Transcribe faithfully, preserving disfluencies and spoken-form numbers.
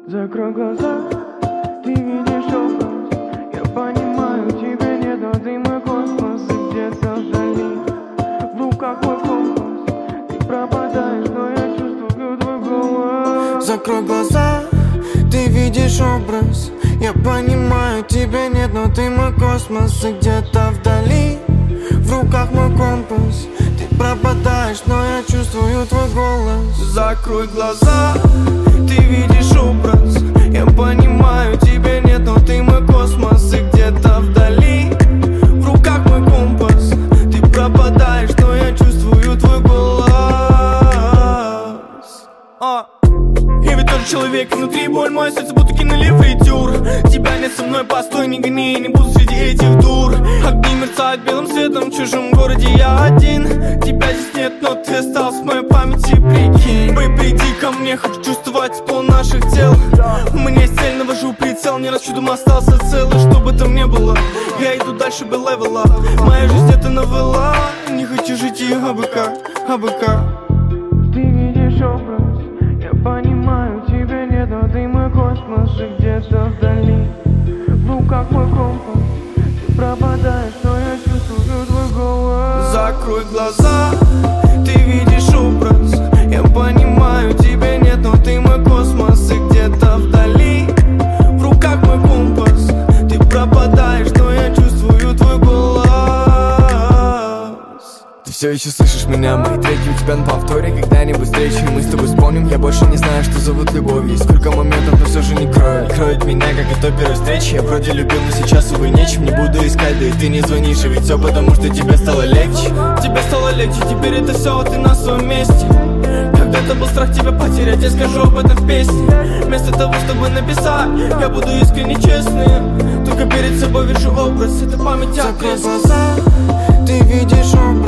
Закрой глаза, ты видишь образ. Я понимаю, тебе нет, но ты мой космос. И где-то вдали, в руках мой компас. Ты пропадаешь, но я чувствую твой голос. Закрой глаза, ты видишь образ. Я понимаю, тебя нет, но ты мой космос. И где-то вдали, в руках мой компас. Ты пропадаешь, но я чувствую твой голос. Закрой глаза, ты видишь образ. Я понимаю, тебя нет, но ты мой космос. И где-то вдали, в руках мой компас. Ты пропадаешь, но я чувствую твой голос. а. Я ведь тоже человек, внутри боль, мое сердце будто кинули фритюр. Тебя нет со мной, постой, не гони, не буду среди этих дур. Огни мерцают белым светом, в чужом городе я один. Тебя здесь нет, но ты остался в моей памяти, прикинь. Бэй, приди ко мне, хочу чувствовать пол наших тел. У меня есть цель, навожу прицел, не раз чудом остался целый. Что бы там ни было, я иду дальше без левела. Моя жизнь это новелла, не хочу жить ее абы как, абы как. Ты видишь образ, я понимаю, тебя нет, но ты мой космос. И где-то вдали, в руках мой компас. Ты пропадаешь, но я чувствую твой голос. Закрой глаза, ты видишь образ. Я понимаю, тебя нет, но ты мой космос. И где-то вдали, в руках мой компас. Ты пропадаешь, но я чувствую твой голос. Ты все еще слышишь меня, мои треки у тебя на повторе. Когда-нибудь встречи мы с тобой вспомним. Я больше не знаю, что зовут любовью. И сколько моментов, но все же не кроет. Кроет меня, как и той первой встречи. Я вроде любил, но сейчас, увы, нечем. Не буду искать, да и ты не звонишь. И ведь все потому, что тебе стало легче. Тебе стало легче, теперь это все, а ты на своем месте. Когда-то был страх тебя потерять, я скажу об этом в песне. Вместо того, чтобы написать, я буду искренне честным. Только перед собой вижу образ, это память о. Закрой глаза, ты видишь образ.